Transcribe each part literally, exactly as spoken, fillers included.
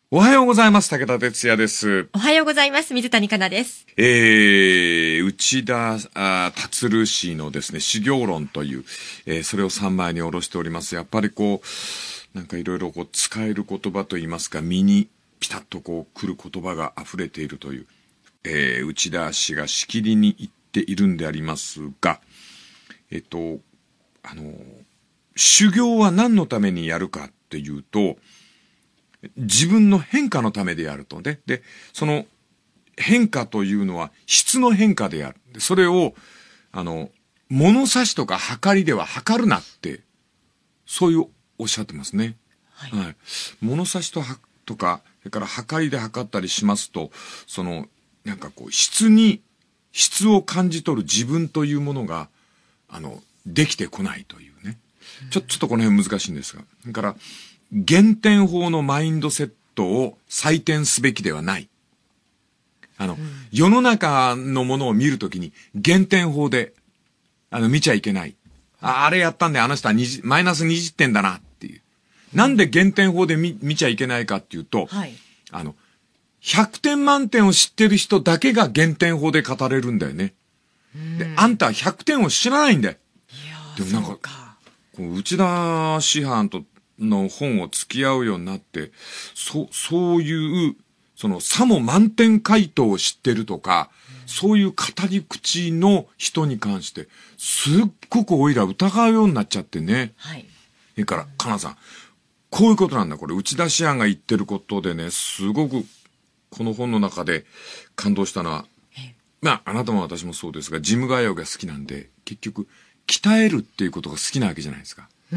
おはようございます。武田哲也です。 おはようございます。水谷香奈です。 えー、内田達氏のですね、修行論という、えー、それを三枚に下ろしております。やっぱりこう、なんかいろいろこう使える言葉といいますか、身にピタッとこう来る言葉が溢れているという、えー、内田氏がしきりに言っているんでありますが、えっと、あの、修行は何のためにやるかっていうと、自分の変化のためでやるとね。で、その変化というのは質の変化である。それを、あの、物差しとか測りでは測るなって、そういうおっしゃってますね。はい。はい、物差しとはとか、それから測りで測ったりしますと、その、なんかこう、質に、質を感じ取る自分というものが、あの、できてこないというね。ちょ、ちょっとこの辺難しいんですが。それから、減点法のマインドセットを採点すべきではない。あの、うん、世の中のものを見るときに減点法で、あの、見ちゃいけない。あ、あれやったんであの人はにじゅうマイナスにじゅってんだなっていう。なんで減点法で見、見ちゃいけないかっていうと、はい、あの、ひゃくてん満点を知ってる人だけが減点法で語れるんだよね。で、あんたはひゃくてんを知らないんだよ。いやでもなんか、かこう内田師範との本を付き合うようになって、そ、そういう、その、さも満点回答を知ってるとか、うん、そういう語り口の人に関して、すっごくおいら疑うようになっちゃってね。はい。それから、かなさん、こういうことなんだ、これ、内田師範が言ってることでね、すごく、この本の中で感動したのは、まあ、あなたも私もそうですが、ジム通いが好きなんで、結局、鍛えるっていうことが好きなわけじゃないですか。うん。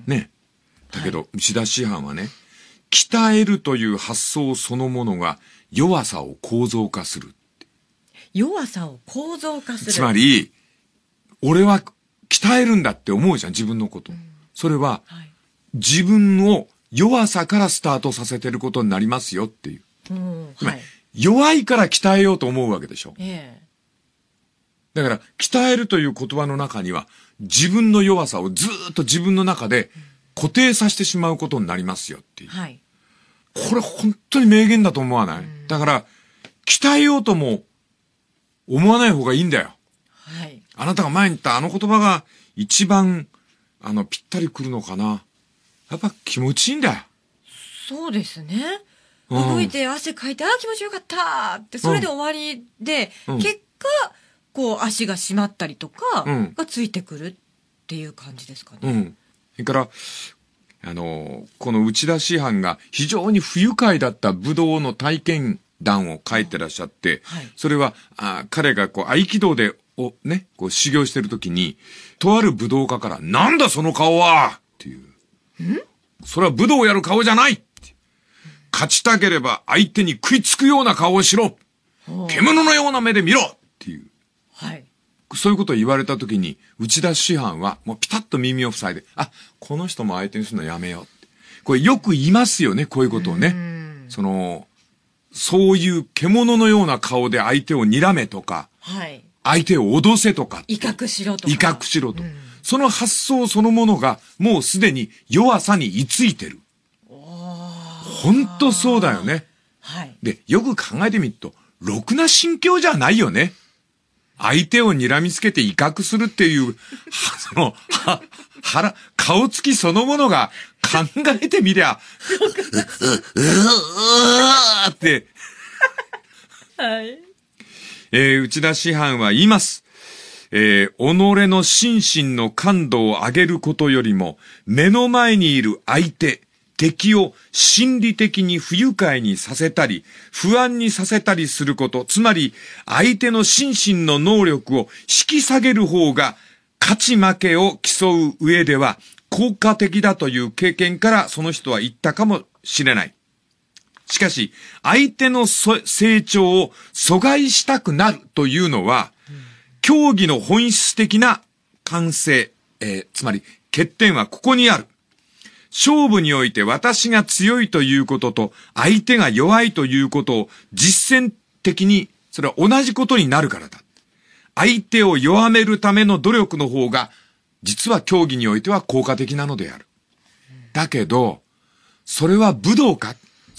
ね。だけど、はい、内田師範はね、鍛えるという発想そのものが弱さを構造化するって。 弱さを構造化する。 つまり、俺は鍛えるんだって思うじゃん、自分のこと。うん、それは、はい、自分を弱さからスタートさせてることになりますよっていう。うんはい、弱いから鍛えようと思うわけでしょ。えー、だから、鍛えるという言葉の中には、自分の弱さをずーっと自分の中で、うん固定させてしまうことになりますよっていう。はい。これ本当に名言だと思わない？だから、鍛えようとも思わない方がいいんだよ。はい。あなたが前に言ったあの言葉が一番、あの、ぴったりくるのかな。やっぱ気持ちいいんだよ。 そうですね。うん、動いて汗かいて、ああ気持ちよかったって、それで終わりで、うん、結果、こう足が締まったりとかがついてくるっていう感じですかね。うんそれから、あの、この内田師範が非常に不愉快だった武道の体験談を書いてらっしゃって、はい、それは、あ彼がこう合気道で、お、ね、こう修行してるときに、とある武道家から、なんだその顔はっていう。んそれは武道をやる顔じゃないって勝ちたければ相手に食いつくような顔をしろ獣のような目で見ろっていう。はい。そういうことを言われたときに、内田師範はもうピタッと耳を塞いで、あ、この人も相手にするのやめようって。これよく言いますよね、こういうことをね。その、そういう獣のような顔で相手を睨めとか、はい、相手を脅せとか。 威嚇しろとか。 威嚇しろと。その発想そのものがもうすでに弱さに居ついてる。ほんとそうだよね。はい。で、よく考えてみると、ろくな心境じゃないよね。相手を睨みつけて威嚇するっていう、その、は、腹、顔つきそのものが考えてみりゃ、う、う、う、う、って。はい。えー、内田師範は言います。えー、己の心身の感度を上げることよりも、目の前にいる相手、敵を心理的に不愉快にさせたり、不安にさせたりすること、つまり相手の心身の能力を引き下げる方が勝ち負けを競う上では効果的だという経験からその人は言ったかもしれない。しかし、相手の成長を阻害したくなるというのは、うん、競技の本質的な完成、えー、つまり欠点はここにある。勝負において私が強いということと相手が弱いということを実践的にそれは同じことになるからだ。相手を弱めるための努力の方が実は競技においては効果的なのである。だけど、それは武道か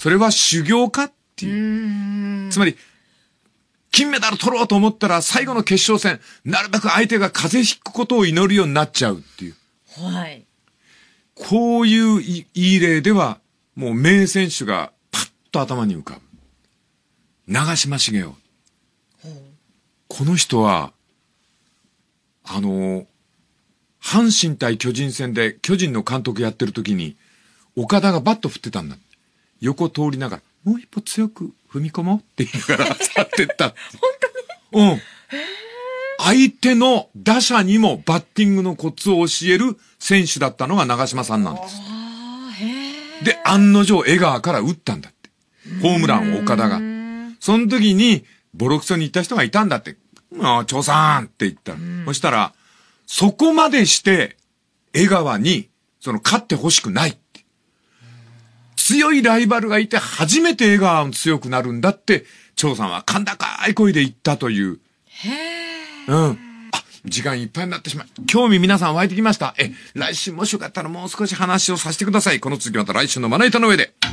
それは修行かっていう。 うんつまり、金メダル取ろうと思ったら最後の決勝戦、なるべく相手が風邪ひくことを祈るようになっちゃうっていう。 はい。 こういういい例では、もう名選手がパッと頭に浮かぶ。長嶋茂雄。この人は、あの、阪神対巨人戦で巨人の監督やってる時に、岡田がバット振ってたんだ。横通りながら、もう一歩強く踏み込もうって言いながら去ってった。 本当に？ うん。相手の打者にもバッティングのコツを教える選手だったのが長嶋さんなんです。で、案の定江川から打ったんだって。ホームランを岡田が。その時に、ボロクソに言った人がいたんだって。ああ、長さんって言った。そしたら、そこまでして、江川に、その、勝ってほしくないって。強いライバルがいて、初めて江川も強くなるんだって、長さんは甲高い声で言ったという。 へー。うん。あ、時間いっぱいになってしまう。興味皆さん湧いてきました。え、来週もしよかったらもう少し話をさせてください。この次また来週のまな板の上で。